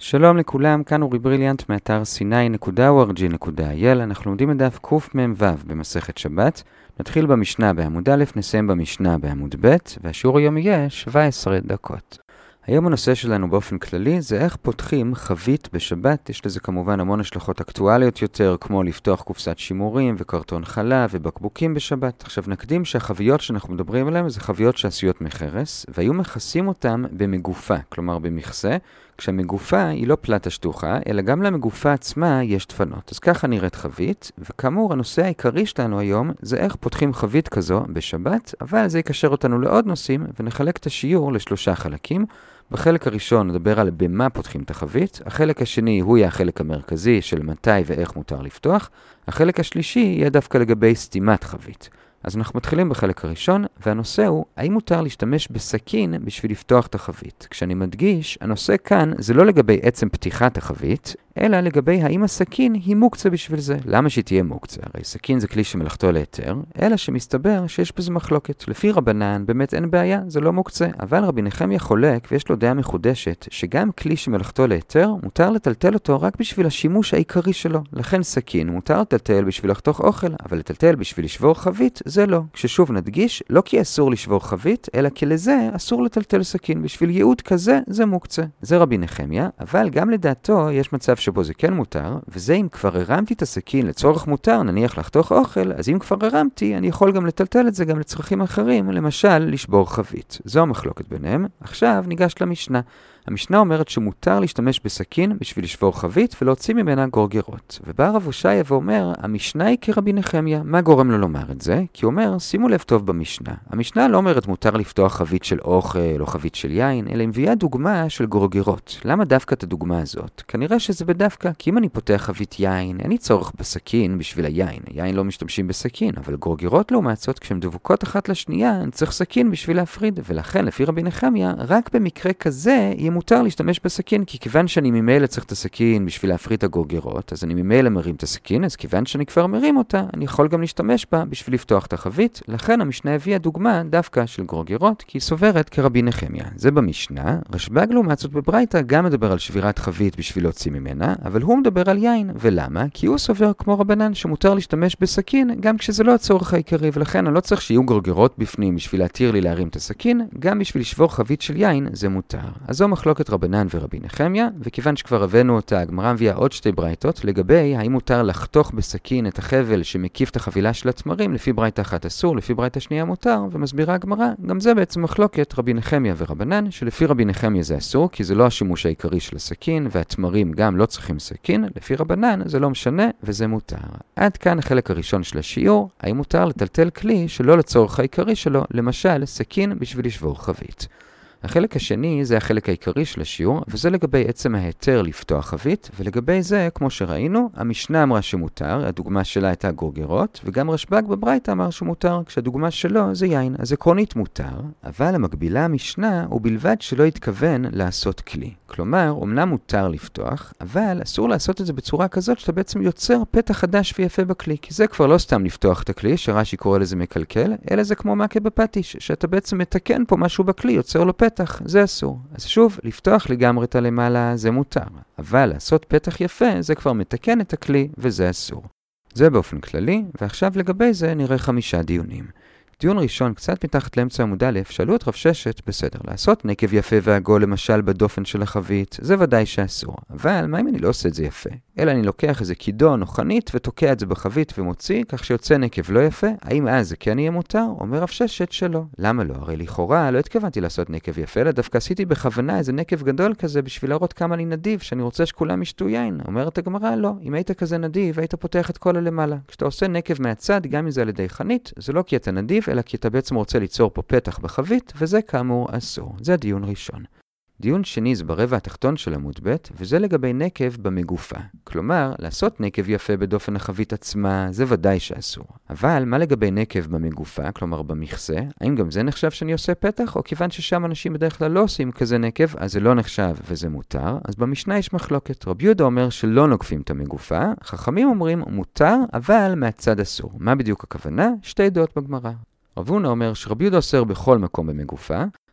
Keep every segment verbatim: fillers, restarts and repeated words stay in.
שלום לכולם, כאן אורי בריליאנט מאתר סיני נקודה או אר ג'י נקודה איי אל. אנחנו לומדים את דף קמ"ו במסכת שבת. נתחיל במשנה בעמוד א', נסיים במשנה בעמוד ב', והשיעור היום יהיה שבע עשרה דקות. היום הנושא שלנו באופן כללי זה איך פותחים חבית בשבת. יש לזה כמובן המון השלכות אקטואליות יותר, כמו לפתוח קופסת שימורים וקרטון חלב ובקבוקים בשבת. עכשיו נקדים שהחביות שאנחנו מדברים עליהן זה חביות שעשויות מחרס, והיו מכסים אותם במגופה, כלומר במכסה, כשהמגופה היא לא פלטה שטוחה, אלא גם למגופה עצמה יש דפנות. אז ככה נראית חבית, וכאמור הנושא העיקרי שלנו היום זה איך פותחים חבית כזו בשבת, אבל זה יקשר אותנו לעוד נושאים, ונחלק את השיעור לשלושה חלקים. בחלק הראשון נדבר על במה פותחים את החבית, החלק השני הוא יהיה החלק המרכזי של מתי ואיך מותר לפתוח, החלק השלישי יהיה דווקא לגבי סתימת חבית. אז אנחנו מתחילים בחלק הראשון, והנושא הוא, האם מותר להשתמש בסכין בשביל לפתוח את החבית? כשאני מדגיש, הנושא כאן זה לא לגבי עצם פתיחת החבית, אלא לגבי האם הסכין היא מוקצה בשביל זה. למה שהיא תהיה מוקצה? הרי סכין זה כלי שמלאכתו להיתר, אלא שמסתבר שיש בזה מחלוקת. לפי רבנן באמת אין בעיה, זה לא מוקצה. אבל רבי נחמיה חולק ויש לו דעה מחודשת, שגם כלי שמלאכתו להיתר, מותר לטלטל אותו רק בשביל השימוש העיקרי שלו. לכן סכין מותר לטלטל בשביל לחתוך אוכל, אבל לטלטל בשביל לשבור חבית זה לא. כששוב נדגיש, לא כי אסור לשבור חבית, אלא כי לזה אסור לטלטל סכין. בשביל ייעוד כזה זה מוקצה. זה רבי נחמיה, אבל גם לדעתו יש מצב שבו זה כן מותר, וזה אם כבר הרמתי את הסכין לצורך מותר, נניח לחתוך אוכל, אז אם כבר הרמתי, אני יכול גם לטלטל את זה גם לצרכים אחרים, למשל לשבור חבית. זו המחלוקת ביניהם. עכשיו ניגש למשנה. המשנה אומרת שמותר להשתמש בסכין בשביל לשבור חבית ולהוציא ממנה גורגרות. ובא רב הושעיה ואומר, המשנה היא כרבי נחמיה. מה גורם לו לומר את זה? כי הוא אומר, שימו לב טוב במשנה. המשנה לא אומרת מותר לפתוח חבית של אוכל או חבית של יין, אלא מביאה דוגמה של גורגרות. למה דווקא את הדוגמה הזאת? כנראה שזה בדווקא, כי אם אני פותח חבית יין, אין לי צורך בסכין בשביל היין. היין לא משתמשים בסכין, אבל גורגרות לעומת זאת, כשהן דבוקות אחת לשנייה, אני צריך סכין בשביל להפריד. ולכן, לפי רבי נחמיה, רק במקרה כזה מותר להשתמש בסכין, כי כיוון שאני ממילא צריך את הסכין בשביל להפריד את הגורגרות, אז אני ממילא מרים את הסכין, אז כיוון שאני כבר מרים אותה, אני יכול גם להשתמש בה בשביל לפתוח את החבית. לכן המשנה הביאה דוגמה דווקא של גורגרות, כי היא סוברת כרבי נחמיה. זה במשנה. רשב"ג לעומת זאת בברייתא גם מדבר על שבירת חבית בשביל להוציא ממנה, אבל הוא מדבר על יין. ולמה? כי הוא סובר כמו רבנן שמותר להשתמש בסכין גם כשזה לא הצורך העיקרי, ולכן אני לא צריך שיהיו גורגרות בפנים בשביל להתיר לי להרים את הסכין, גם בשביל לשבור חבית של יין זה מותר. אז זו מחלוקת רבנן ורבי נחמיה, וכיוון שכבר הבאנו אותה, הגמרא מביאה עוד שתי ברייתות לגבי האם מותר לחתוך בסכין את החבל שמקיף את החבילה של התמרים. לפי ברייתא אחת אסור, לפי ברייתא שנייה מותר, ומסבירה הגמרא, גם זה בעצם מחלוקת רבי נחמיה ורבנן, שלפי רבי נחמיה זה אסור, כי זה לא השימוש העיקרי של הסכין, והתמרים גם לא צריכים סכין. לפי רבנן זה לא משנה וזה מותר. עד כאן החלק הראשון של השיעור, האם מותר לטלטל כלי שלא לצורך העיקרי שלו, למשל סכין בשביל לשבור חבית. החלק השני זה החלק העיקרי של השיעור, וזה לגבי עצם ההיתר לפתוח חבית, ולגבי זה, כמו שראינו, המשנה אמרה שמותר, הדוגמה שלה הייתה גורגרות, וגם רשב"ג בברייתא אמר שמותר, כשהדוגמה שלו זה יין, אז עקרונית מותר, אבל המקבילה המשנה הוא בלבד שלא התכוון לעשות כלי. כלומר, אמנם מותר לפתוח, אבל אסור לעשות את זה בצורה כזאת שאתה בעצם יוצר פתח חדש ויפה בכלי, כי זה כבר לא סתם לפתוח את הכלי, שרש"י קורא לזה מקלקל, אלא זה כמו מכה בפטיש, שאתה בעצם מתקן פה משהו בכלי, יוצר לו פתח, זה אסור. אז שוב, לפתוח לגמרי את הלמעלה זה מותר, אבל לעשות פתח יפה זה כבר מתקן את הכלי וזה אסור. זה באופן כללי, ועכשיו לגבי זה נראה חמישה דיונים. דיון ראשון, קצת מתחת לאמצע עמוד א', שאלו את רב ששת, בסדר, לעשות נקב יפה ועגול למשל בדופן של החבית, זה ודאי שאסור. אבל מה אם אני לא עושה את זה יפה? אלא אני לוקח איזה כידון או חנית ותוקע את זה בחבית ומוציא, כך שיוצא נקב לא יפה, האם אז זה כן יהיה מותר? אומר רב ששת שלא. למה לא? הרי לכאורה לא התכוונתי לעשות נקב יפה, אלא דווקא עשיתי בכוונה איזה נקב גדול כזה בשביל להראות כמה אני נדיב, שאני רוצה שכולם ישתו יין. אומרת הגמרא, לא. אם היית כזה נדיב, היית פותח את כל הלמעלה. כשאתה עושה נקב מהצד, גם אם זה על ידי חנית, זה לא כי אתה נדיב, אלא כי אתה בעצם רוצה ליצור פה פתח בחבית, וזה כאמור אסור. זה הדיון ראשון. דיון שני זה ברבע התחתון של עמוד ב', וזה לגבי נקב במגופה. כלומר, לעשות נקב יפה בדופן החבית עצמה, זה ודאי שאסור. אבל מה לגבי נקב במגופה, כלומר במכסה? האם גם זה נחשב שאני עושה פתח, או כיוון ששם אנשים בדרך כלל לא עושים כזה נקב, אז זה לא נחשב וזה מותר? אז במשנה יש מחלוקת. רבי יהודה אומר שלא נוקפים את המגופה, חכמים אומרים מותר, אבל מהצד אסור. מה בדיוק הכוונה? שתי דעות בגמרא. רב הונא אומר שרבי יהודה אוסר בכל מקום במגופה,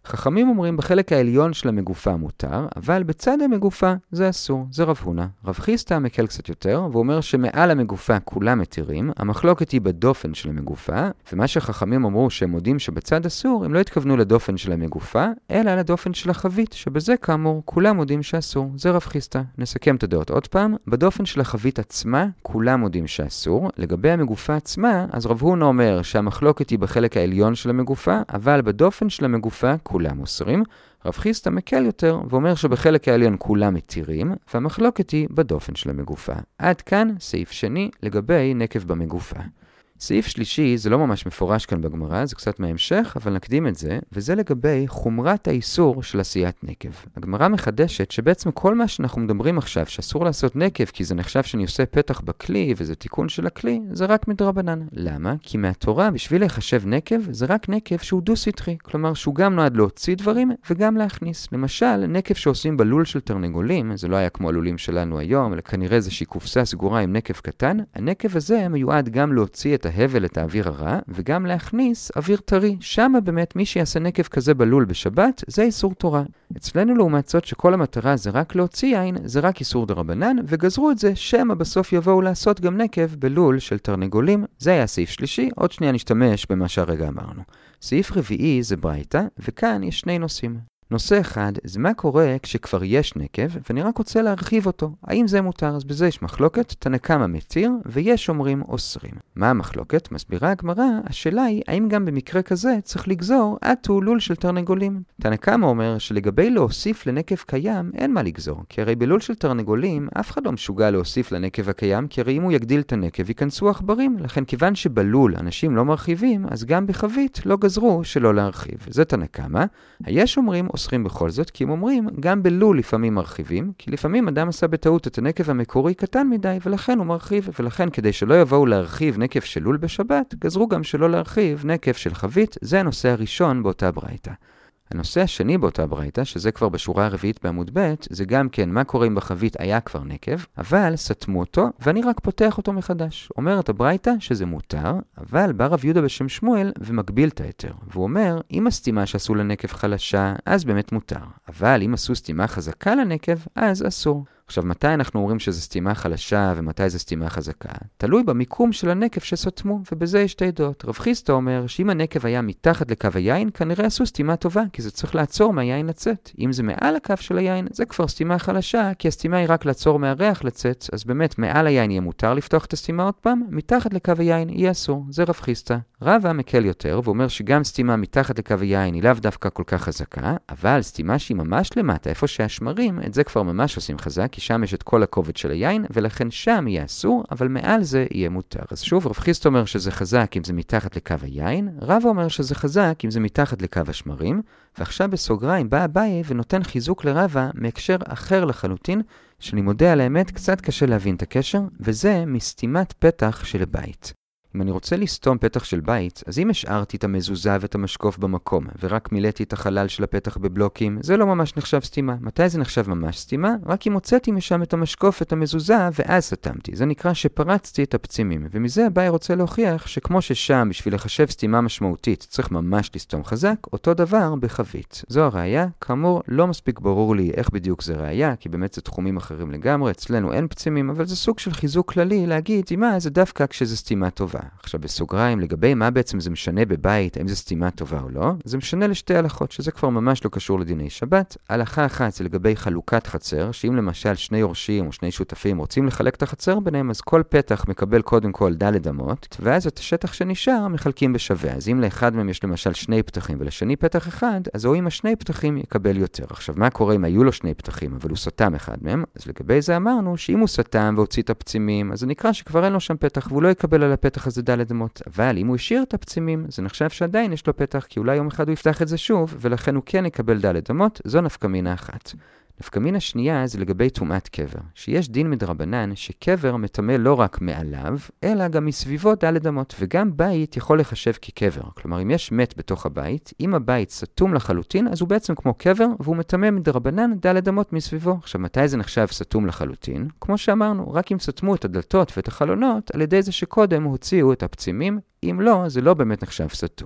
חכמים אומרים בחלק העליון של המגופה מותר, אבל בצד המגופה זה אסור, זה רב הונא. רב חיסדא מקל קצת יותר, ואומר שמעל המגופה כולם מתירים, המחלוקת היא בדופן של המגופה, ומה שחכמים אמרו שהם מודים שבצד אסור, הם לא התכוונו לדופן של המגופה, אלא לדופן של החבית, שבזה כאמור כולם מודים שאסור, זה רב חיסדא. נסכם את הדעות עוד פעם, בדופן של החבית עצמה כולם מודים שאסור, לגבי המגופה עצמה, אז רב הונא אומר שהמחלוקת היא בחלק העליון של המגופה, אבל בדופן של המגופה כולם אוסרים. רב חיסדא מקל יותר ואומר שבחלק העליון כולם מתירים, והמחלוקת היא בדופן של המגופה. עד כאן סעיף שני לגבי נקב במגופה. סעיף שלישי זה לא ממש מפורש כאן בגמרא, זה קצת מהמשך, אבל נקדים את זה, וזה לגבי חומרת האיסור של עשיית נקב. הגמרא מחדשת שבעצם כל מה שאנחנו מדברים עכשיו, שאסור לעשות נקב כי זה נחשב שאני עושה פתח בכלי וזה תיקון של הכלי, זה רק מדרבנן. למה? כי מהתורה בשביל לחשב נקב זה רק נקב שהוא דו-סטרי, כלומר שהוא גם נועד להוציא דברים וגם להכניס. למשל, נקב שעושים בלול של תרנגולים, זה לא היה כמו הלולים שלנו היום, אלא כנראה זה שהיא קופסה סגורה עם נקב קטן, הנקב הזה מיועד גם להוציא את ההבל, את האוויר הרע, וגם להכניס אוויר טרי. שם באמת מי שיעשה נקב כזה בלול בשבת, זה איסור תורה. אצלנו לעומת זאת שכל המטרה זה רק להוציא יין, זה רק איסור דרבנן, וגזרו את זה שמה בסוף יבואו לעשות גם נקב בלול של תרנגולים. זה היה סעיף שלישי, עוד שנייה נשתמש במה שהרגע אמרנו. סעיף רביעי זה ברייתא, וכאן יש שני נושאים. נושא אחד, זה מה קורה כשכבר יש נקב, ואני רק רוצה להרחיב אותו. האם זה מותר? אז בזה יש מחלוקת, תנא קמא מתיר, ויש אומרים אוסרים. מה המחלוקת? מסבירה הגמרא, השאלה היא, האם גם במקרה כזה צריך לגזור עטו לול של תרנגולים? תנא קמא אומר שלגבי להוסיף לנקב קיים, אין מה לגזור, כי הרי בלול של תרנגולים, אף אחד לא משוגע להוסיף לנקב הקיים, כי הרי אם הוא יגדיל את הנקב, ייכנסו עכברים. לכן כיוון שבלול אנשים לא מרחיבים, אז גם בחבית לא גזרו שלא להרחיב. זה תנא קמא. היש אומרים אוסרים בכל זאת, כי הם אומרים, גם בלול לפעמים מרחיבים, כי לפעמים אדם עשה בטעות את הנקב המקורי קטן מדי, ולכן הוא מרחיב, ולכן כדי שלא יבואו להרחיב נקב של לול בשבת, גזרו גם שלא להרחיב נקב של חבית. זה הנושא הראשון באותה ברייתא. הנושא השני באותה ברייתא, שזה כבר בשורה הרביעית בעמוד ב', זה גם כן מה קורה אם בחבית היה כבר נקב, אבל סתמו אותו, ואני רק פותח אותו מחדש. אומרת הברייתא שזה מותר, אבל בא רב יהודה בשם שמואל ומגביל את היתר. והוא אומר, אם הסתימה שעשו לנקב חלשה, אז באמת מותר. אבל אם עשו סתימה חזקה לנקב, אז אסור. עכשיו, מתי אנחנו אומרים שזו סתימה חלשה ומתי זו סתימה חזקה? תלוי במיקום של הנקב שסתמו, ובזה יש שתי דעות. רב חיסדא אומר שאם הנקב היה מתחת לקו היין, כנראה עשו סתימה טובה, כי זה צריך לעצור מהיין לצאת. אם זה מעל הקו של היין, זה כבר סתימה חלשה, כי הסתימה היא רק לעצור מהריח לצאת, אז באמת מעל היין יהיה מותר לפתוח את הסתימה עוד פעם, מתחת לקו היין יהיה אסור. זה רב חיסדא. רבא מקל יותר, ואומר שגם סתימה מתחת לקו היין היא לאו דווקא כל כך חזקה, אבל סתימה שהיא ממש למטה, איפה שהשמרים, את זה כבר ממש עושים חזק, כי שם יש את כל הכובד של היין, ולכן שם יהיה אסור, אבל מעל זה יהיה מותר. אז שוב, רב חיסדא אומר שזה חזק אם זה מתחת לקו היין, רבא אומר שזה חזק אם זה מתחת לקו השמרים, ועכשיו בסוגריים בא אביי ונותן חיזוק לרבא מהקשר אחר לחלוטין, שאני מודה על האמת קצת קשה להבין את הקשר, וזה מסתימת פתח של בית. אם אני רוצה לסתום פתח של בית, אז אם השארתי את המזוזה ואת המשקוף במקום, ורק מילאתי את החלל של הפתח בבלוקים, זה לא ממש נחשב סתימה. מתי זה נחשב ממש סתימה? רק אם הוצאתי משם את המשקוף ואת המזוזה, ואז סתמתי. זה נקרא שפרצתי את הפצימים. ומזה אביי רוצה להוכיח שכמו ששם בשביל לחשב סתימה משמעותית צריך ממש לסתום חזק, אותו דבר בחבית. זו הראיה. כאמור, לא מספיק ברור לי איך בדיוק זה ראיה, כי באמת זה תחומים אחרים לגמרי. אצלנו אין פצימים, אבל זה סוג של חיזוק כללי להגיד, מה זה דווקא כשזה סתימה טובה. עכשיו בסוגריים, לגבי מה בעצם זה משנה בבית, האם זה סתימה טובה או לא, זה משנה לשתי הלכות, שזה כבר ממש לא קשור לדיני שבת. הלכה אחת זה לגבי חלוקת חצר, שאם למשל שני יורשים או שני שותפים רוצים לחלק את החצר ביניהם, אז כל פתח מקבל קודם כל ד' אמות, ואז את השטח שנשאר מחלקים בשווה. אז אם לאחד מהם יש למשל שני פתחים ולשני פתח אחד, אז הוא עם השני פתחים יקבל יותר. עכשיו מה קורה אם היו לו שני פתחים, אבל הוא סתם אחד מהם? אז לגבי זה אמרנו שאם הוא סתם והוציא את הפצימים, אז זה נקרא שכבר אין לו שם פתח, והוא לא יקבל על הפתח הזה ד' אמות. אבל אם הוא השאיר את הפצימים, זה נחשב שעדיין יש לו פתח, כי אולי יום אחד הוא יפתח את זה שוב, ולכן הוא כן יקבל ד' אמות. זו נפקא מינה אחת. נפקא מינה שנייה זה לגבי טומאת קבר, שיש דין מדרבנן שקבר מטמא לא רק מעליו, אלא גם מסביבו ד' אמות, וגם בית יכול לחשב כקבר. כלומר, אם יש מת בתוך הבית, אם הבית סתום לחלוטין, אז הוא בעצם כמו קבר, והוא מטמא מדרבנן ד' אמות מסביבו. עכשיו, מתי זה נחשב סתום לחלוטין? כמו שאמרנו, רק אם סתמו את הדלתות ואת החלונות, על ידי זה שקודם הוציאו את הפצימים, אם לא, זה לא באמת נחשב סתום.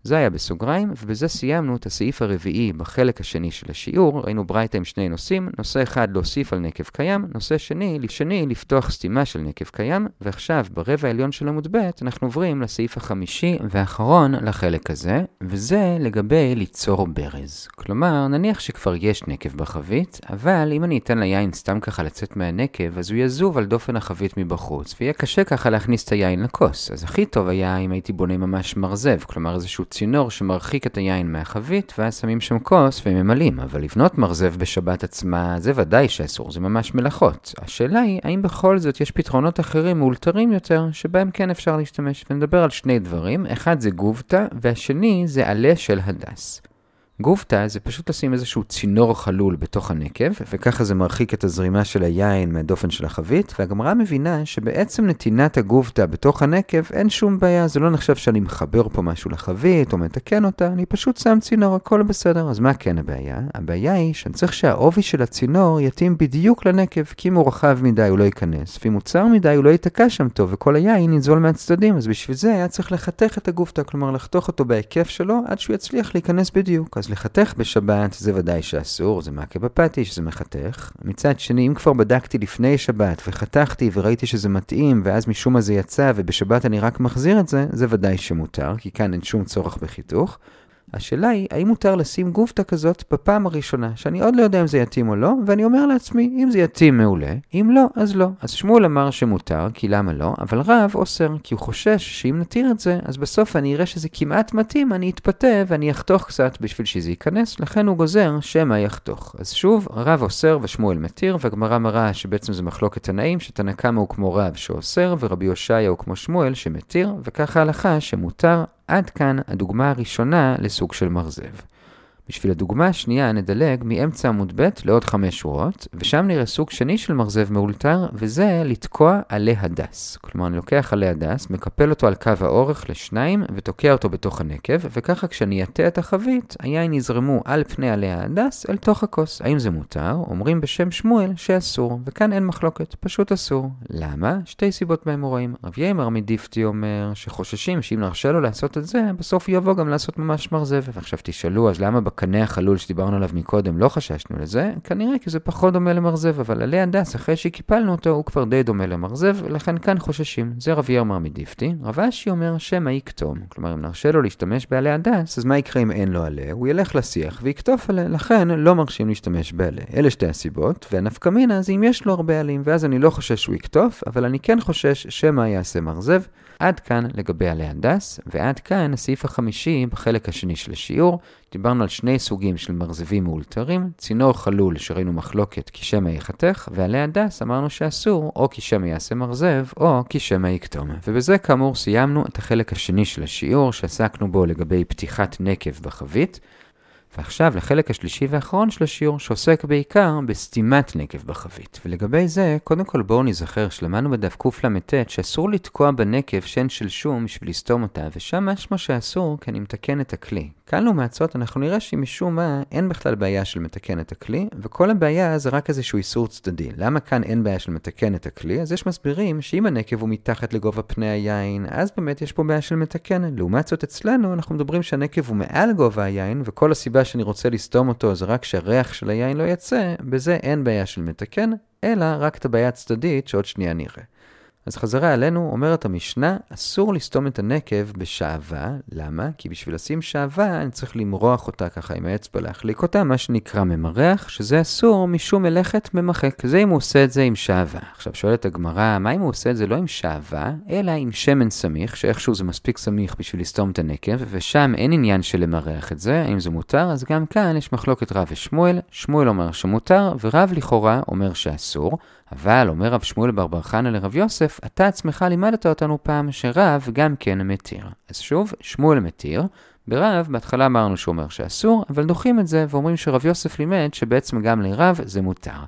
זה היה בסוגריים, ובזה סיימנו את הסעיף הרביעי בחלק השני של השיעור. ראינו ברייתא עם שני נושאים, נושא אחד להוסיף על נקב קיים, נושא שני, לשני לפתוח סתימה של נקב קיים, ועכשיו ברבע העליון של עמוד ב' אנחנו עוברים לסעיף החמישי והאחרון לחלק הזה, וזה לגבי ליצור ברז. כלומר, נניח שכבר יש נקב בחבית, אבל אם אני אתן ליין סתם ככה לצאת מהנקב, אז הוא יזוב על דופן החבית מבחוץ, ויהיה קשה ככה להכניס את היין לכוס. אז הכי טוב היה אם הייתי בונה ממש מרזב, כלומר איזשהו צינור שמרחיק את היין מהחבית, ואז שמים שם כוס וממלאים. אבל לבנות מרזב בשבת עצמה, זה ודאי שאסור, זה ממש מלאכות. השאלה היא, האם בכל זאת יש פתרונות אחרים מאולתרים יותר, שבהם כן אפשר להשתמש? ונדבר על שני דברים, אחד זה גובטה, והשני זה עלה של הדס. גובטה זה פשוט לשים איזשהו צינור חלול בתוך הנקב, וככה זה מרחיק את הזרימה של היין מהדופן של החבית, והגמרא מבינה שבעצם נתינת הגובטה בתוך הנקב אין שום בעיה, זה לא נחשב שאני מחבר פה משהו לחבית או מתקן אותה, אני פשוט שם צינור, הכל בסדר. אז מה כן הבעיה? הבעיה היא שאני צריך שהעובי של הצינור יתאים בדיוק לנקב, כי אם הוא רחב מדי הוא לא ייכנס, ואם הוא צר מדי הוא לא ייתקע שם טוב, וכל היין ינזול מהצדדים. אז בשביל זה היה צריך לחתך את הגובטה, כלומר לחתוך אותו בהיקף שלו עד שהוא יצליח להיכנס בדיוק. אז לחתך בשבת זה ודאי שאסור, זה מכה בפטיש, זה מחתך. מצד שני, אם כבר בדקתי לפני שבת וחתכתי וראיתי שזה מתאים, ואז משום מה זה יצא ובשבת אני רק מחזיר את זה, זה ודאי שמותר, כי כאן אין שום צורך בחיתוך. השאלה היא, האם מותר לשים גובטה כזאת בפעם הראשונה, שאני עוד לא יודע אם זה יתאים או לא, ואני אומר לעצמי, אם זה יתאים מעולה, אם לא, אז לא. אז שמואל אמר שמותר, כי למה לא? אבל רב אוסר, כי הוא חושש שאם נתיר את זה, אז בסוף אני אראה שזה כמעט מתאים, אני אתפתה ואני אחתוך קצת בשביל שזה ייכנס, לכן הוא גוזר שמה יחתוך. אז שוב, רב אוסר ושמואל מתיר, והגמרא מראה שבעצם זה מחלוקת תנאים, שתנא קמא הוא כמו רב שאוסר, ורבי הושעיה הוא כמו שמואל שמתיר, וככה ההלכה שמותר. עד כאן הדוגמה הראשונה לסוג של מרזב. בשביל הדוגמה השנייה נדלג מאמצע עמוד ב' לעוד חמש שורות, ושם נראה סוג שני של מרזב מאולתר, וזה לתקוע עלי הדס. כלומר, אני לוקח עלי הדס, מקפל אותו על קו האורך לשניים, ותוקע אותו בתוך הנקב, וככה כשאני אטה את החבית, היין יזרמו על פני עלי הדס אל תוך הכוס. האם זה מותר? אומרים בשם שמואל שאסור, וכאן אין מחלוקת, פשוט אסור. למה? שתי סיבות מהאמוראים. רב יאמר מדיפתי אומר שחוששים שאם נרשה לו לעשות את זה, בסוף יבוא גם לעשות ממש מרזב. ועכשיו תשאלו, אז למה בקנה החלול שדיברנו עליו מקודם לא חששנו לזה? כנראה כי זה פחות דומה למרזב, אבל עלי הדס אחרי שקיפלנו אותו הוא כבר די דומה למרזב, ולכן כאן חוששים. זה רב יאמר מדיפתי. רב אשי אומר שמא יקטום. כלומר, אם נרשה לו להשתמש בעלי הדס, אז מה יקרה אם אין לו עלה? הוא ילך לשיח ויקטוף עלה, לכן לא מרשים להשתמש בעלה. אלה שתי הסיבות, והנפקא מינה זה אם יש לו הרבה עלים, ואז אני לא חושש שהוא יקטוף, אבל אני כן חושש שמא יעשה מרזב. עד כאן לגבי עלי הדס, ועד כאן הסעיף החמישי בחלק השני של השיעור. דיברנו על שני סוגים של מרזבים מאולתרים, צינור חלול שראינו מחלוקת כי שמא יחתך, ועלי הדס אמרנו שאסור או כי שמא יעשה מרזב או כי שמא יקטום. ובזה כאמור סיימנו את החלק השני של השיעור שעסקנו בו לגבי פתיחת נקב בחבית. ועכשיו לחלק השלישי והאחרון של השיעור שעוסק בעיקר בסתימת נקב בחבית. ולגבי זה, קודם כל בואו נזכר שלמדנו בדף קל"ט שאסור לתקוע בנקב שן של שום בשביל לסתום אותה, ושם משמע שאסור כי אני מתקן את הכלי. כאן לעומת זאת אנחנו נראה שמשום מה אין בכלל בעיה של מתקן את הכלי, וכל הבעיה זה רק איזשהו איסור צדדי. למה כאן אין בעיה של מתקן את הכלי? אז יש מסבירים שאם הנקב הוא מתחת לגובה פני היין, אז באמת יש פה בעיה של מתקן. לעומת זאת אצלנו אנחנו מדברים שהנקב הוא מעל גובה היין, וכל הסיבה שאני רוצה לסתום אותו זה רק שהריח של היין לא יצא, בזה אין בעיה של מתקן, אלא רק את הבעיה הצדדית שעוד שנייה נראה. אז חזרה עלינו, אומרת המשנה, אסור לסתום את הנקב בשעווה. למה? כי בשביל לשים שעווה אני צריך למרוח אותה ככה עם האצבע, להחליק אותה, מה שנקרא ממרח, שזה אסור משום מלאכת ממחק. זה אם הוא עושה את זה עם שעווה. עכשיו שואלת הגמרא, מה אם הוא עושה את זה לא עם שעווה, אלא עם שמן סמיך, שאיכשהו זה מספיק סמיך בשביל לסתום את הנקב, ושם אין עניין של למרח את זה, האם זה מותר? אז גם כאן יש מחלוקת רב ושמואל. שמואל אומר שמותר, ורב לכאורה אומר שאסור. אבל אומר רב שמואל בר בר חנא לרב יוסף, אתה עצמך לימדת אותנו פעם שרב גם כן מתיר. אז שוב, שמואל מתיר. ברב, בהתחלה אמרנו שהוא אומר שאסור, אבל דוחים את זה ואומרים שרב יוסף לימד שבעצם גם לרב זה מותר.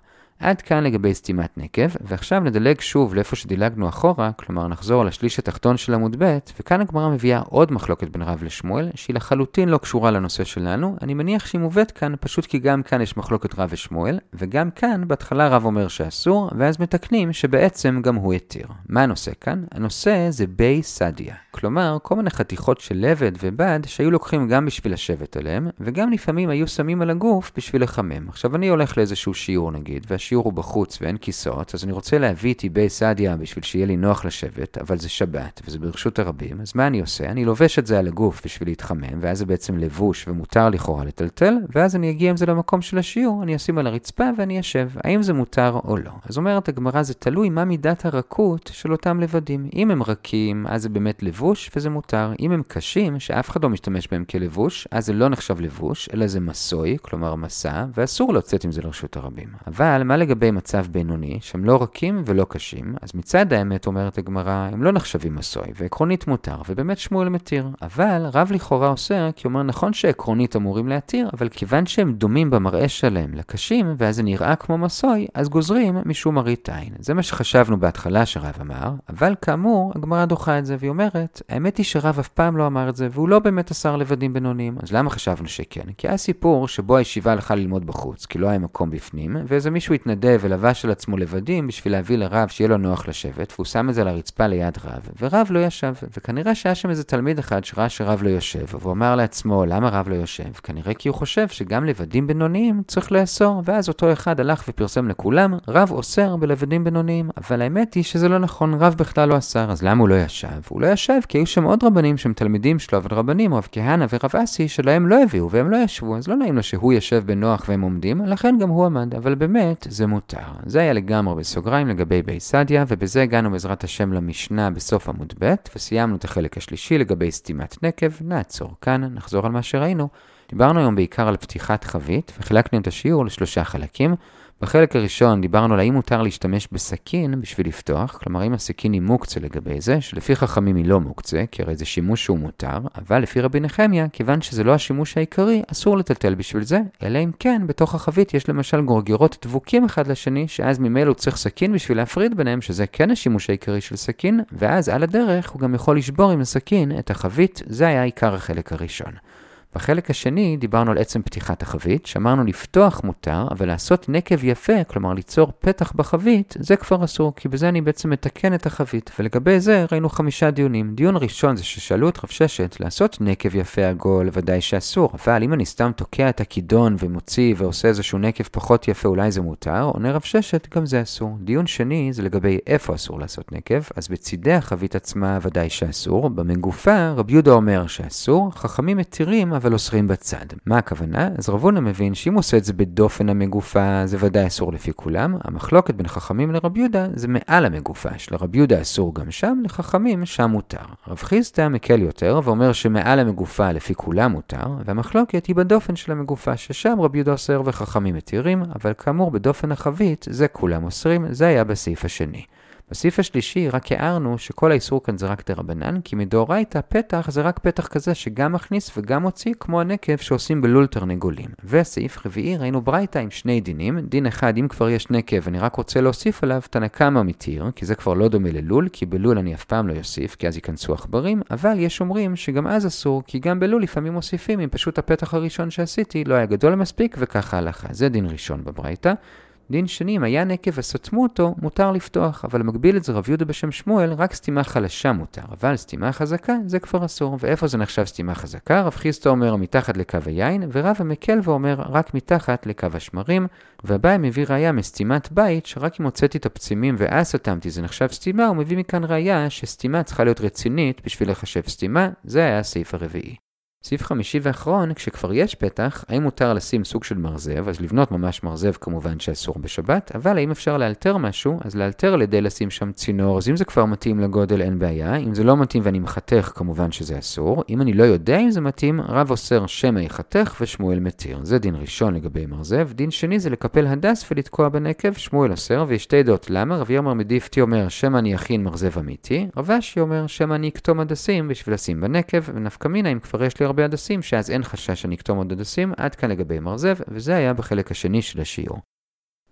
עד כאן לגבי סתימת נקב, ועכשיו נדלג שוב לאיפה שדילגנו אחורה, כלומר נחזור לשליש התחתון של עמוד ב', וכאן הגמרא מביאה עוד מחלוקת בין רב לשמואל, שהיא לחלוטין לא קשורה לנושא שלנו. אני מניח שהיא מובאת כאן, פשוט כי גם כאן יש מחלוקת רב ושמואל, וגם כאן בהתחלה רב אומר שאסור, ואז מתקנים שבעצם גם הוא התיר. מה הנושא כאן? הנושא זה בי סדיה. כלומר, כל מיני חתיכות של לבד ובד שהיו לוקחים גם בשביל לשבת עליהם, וגם לפעמים היו שמים על הגוף בשביל לחמם. עכשיו אני הולך לאיזשהו שיעור נגיד, והשיעור הוא בחוץ ואין כיסאות, אז אני רוצה להביא איתי בי סדיה בשביל שיהיה לי נוח לשבת, אבל זה שבת וזה ברשות הרבים. אז מה אני עושה? אני לובש את זה על הגוף בשביל להתחמם, ואז זה בעצם לבוש ומותר לכאורה לטלטל, ואז אני אגיע עם זה למקום של השיעור, אני אשים על הרצפה ואני אשב. האם זה מותר או לא? אז אומרת הגמרא, זה תלוי מה מידת הרכות של אותם לבדים. אם הם רכים, אז זה באמת לבוש וזה מותר. אם הם קשים, שאף אחד לא משתמש בהם כלבוש, אז זה לא נחשב לבוש, אלא זה מסוי, כלומר מסע, ואסור לצאת עם זה לרשות הרבים. אבל מה לגבי מצב בינוני, שהם לא רכים ולא קשים? אז מצד האמת אומרת הגמרא, הם לא נחשבים מסוי, ועקרונית מותר, ובאמת שמואל מתיר. אבל רב לכאורה עושה, כי אומר נכון שעקרונית אמורים להתיר, אבל כיוון שהם דומים במראה שלהם לקשים, ואז זה נראה כמו מסוי, אז גוזרים משום מראית עין. זה מה שחשבנו בהתחלה שרב אמר, אבל כאמור, הגמרא דוחה את זה, והיא אומרת, האמת היא שרב אף פעם לא אמר את זה, והוא לא באמת אסר לבדים בינוניים. אז למה חשבנו שכן? כי היה סיפור שבו הישיבה הלכה ללמוד בחוץ, כי לא היה מקום בפנים, ואיזה מישהו התנדב ולבש על עצמו לבדים בשביל להביא לרב שיהיה לו נוח לשבת, והוא שם את זה לרצפה ליד רב, ורב לא ישב. וכנראה שהיה שם איזה תלמיד אחד שראה שרב לא יושב, והוא אמר לעצמו, למה רב לא יושב? כנראה כי הוא חושב שגם לבדים בינוניים צריך לאסור, ואז אותו אחד הלך ופרסם לכולם, רב אוסר בלבדים בינוניים. אבל האמת היא שזה לא נכון, רב בכלל לא אסר, אז למה הוא לא ישב? הוא לא ישב כי היו שם עוד רבנים שהם תלמידים שלו, אבל רבנים, רב כהנא ורב אסי, שלהם לא הביאו והם לא ישבו, אז לא נעים לו שהוא ישב בנוח והם עומדים, לכן גם הוא עמד, אבל באמת זה מותר. זה היה לגמרי בסוגריים לגבי בי סדיה, ובזה הגענו בעזרת השם למשנה בסוף עמוד ב', וסיימנו את החלק השלישי לגבי סתימת נקב. נעצור כאן, נחזור על מה שראינו. דיברנו היום בעיקר על פתיחת חבית, וחילקנו את השיעור לשלושה חלקים. בחלק הראשון דיברנו על האם מותר להשתמש בסכין בשביל לפתוח, כלומר אם הסכין היא מוקצה לגבי זה, שלפי חכמים היא לא מוקצה, כי הרי זה שימוש שהוא מותר, אבל לפי רבי נחמיה, כיוון שזה לא השימוש העיקרי, אסור לטלטל בשביל זה, אלא אם כן, בתוך החבית יש למשל גורגרות דבוקים אחד לשני, שאז ממילא צריך סכין בשביל להפריד ביניהם, שזה כן השימוש העיקרי של סכין, ואז על הדרך הוא גם יכול לשבור עם הסכין את החבית. זה היה עיקר החלק הראשון. בחלק השני דיברנו על עצם פתיחת החבית, שאמרנו לפתוח מותר, אבל לעשות נקב יפה, כלומר ליצור פתח בחבית, זה כבר אסור, כי בזה אני בעצם מתקן את החבית. ולגבי זה ראינו חמישה דיונים. דיון ראשון זה ששאלו את רב ששת, לעשות נקב יפה עגול, ודאי שאסור. אבל אם אני סתם תוקע את הכידון ומוציא ועושה איזשהו נקב פחות יפה, אולי זה מותר, עונה רב ששת, גם זה אסור. דיון שני זה לגבי איפה אסור לעשות נקב, אז בצידי החבית עצמה ודאי שאסור. במגופה רב יהודה אומר שאסור, חכמים מתירים אבל אוסרים בצד. מה הכוונה? אז רב הונא מבין שאם עושה את זה בדופן המגופה, זה ודאי אסור לפי כולם. המחלוקת בין חכמים לרב יהודה זה מעל המגופה. של רב יהודה אסור גם שם, לחכמים שם מותר. רב חיסדא מקל יותר ואומר שמעל המגופה לפי כולם מותר, והמחלוקת היא בדופן של המגופה, ששם רב יהודה אוסר וחכמים מתירים, אבל כאמור בדופן החבית זה כולם אוסרים. זה היה בסעיף השני. בסעיף השלישי רק הערנו שכל האיסור כאן זה רק דרבנן, כי מדאורייתא פתח זה רק פתח כזה שגם מכניס וגם מוציא, כמו הנקב שעושים בלול תרנגולים. וסעיף רביעי ראינו ברייתא עם שני דינים. דין אחד, אם כבר יש נקב ואני רק רוצה להוסיף עליו, תנא קמא מתיר, כי זה כבר לא דומה ללול, כי בלול אני אף פעם לא יוסיף, כי אז ייכנסו עכברים, אבל יש אומרים שגם אז אסור, כי גם בלול לפעמים מוסיפים, אם פשוט הפתח הראשון שעשיתי לא היה גדול מספיק, וככה הלכה. זה דין ראשון בברייתא. דין שני, אם היה נקב וסתמו אותו, מותר לפתוח, אבל מגביל את זה רב יהודה בשם שמואל, רק סתימה חלשה מותר, אבל סתימה חזקה זה כבר אסור. ואיפה זה נחשב סתימה חזקה? רב חיסדא אומר מתחת לקו היין, ורב המקל ואומר רק מתחת לקו השמרים, והבא מביא ראיה מסתימת בית, שרק אם הוצאתי את הפצימים ואז סתמתי זה נחשב סתימה, הוא מביא מכאן ראיה שסתימה צריכה להיות רצינית בשביל לחשב סתימה. זה היה הסעיף הרביעי. סעיף חמישי ואחרון, כשכבר יש פתח, האם מותר לשים סוג של מרזב, אז לבנות ממש מרזב כמובן שאסור בשבת, אבל האם אפשר לאלתר משהו, אז לאלתר לידי לשים שם צינור, אז אם זה כבר מתאים לגודל אין בעיה, אם זה לא מתאים ואני מחתך כמובן שזה אסור, אם אני לא יודע אם זה מתאים, רב אוסר שמא יחתך ושמואל מתיר. זה דין ראשון לגבי מרזב. דין שני זה לקפל הדס ולתקוע בנקב, שמואל אוסר, ויש שתי דעות למה. רב ירמר מדיפתי אומר שמא אני אכין מרזב אמיתי, רב אשי אומר שמא אני אקטום הדסים בשביל לשים בנקב, ונפקא מינה אם כבר יש לי הרבה הדסים, שאז אין חשש שאני אקטום עוד הדסים. עד כאן לגבי מרזב, וזה היה בחלק השני של השיעור.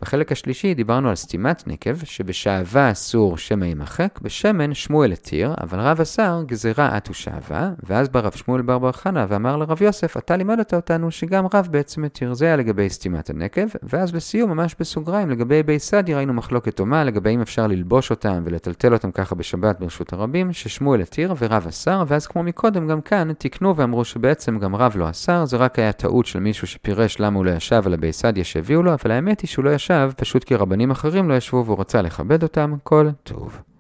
בחלק השלישי דיברנו על סתימת נקב, שבשעבה אסור שמא יימחק, בשמן שמואל התיר, אבל רב אסר גזירה עט ושעבה, ואז בא רב שמואל בר בר חנה ואמר לרב יוסף, אתה לימדת אותנו שגם רב בעצם התיר. זה היה לגבי סתימת הנקב, ואז לסיום ממש בסוגריים, לגבי בי סדי ראינו מחלוקת דומה, לגבי אם אפשר ללבוש אותם ולטלטל אותם ככה בשבת ברשות הרבים, ששמואל התיר ורב אסר, ואז כמו מקודם גם כאן תיקנו ואמרו שבעצם גם רב לא אסר, זה רק היה טעות של מישהו שפירש למה הוא לא ישב על הבי סדיה שהביאו לו, אבל האמת היא שהוא לא ישב, פשוט כי רבנים אחרים לא ישבו והוא רצה לכבד אותם. כל טוב.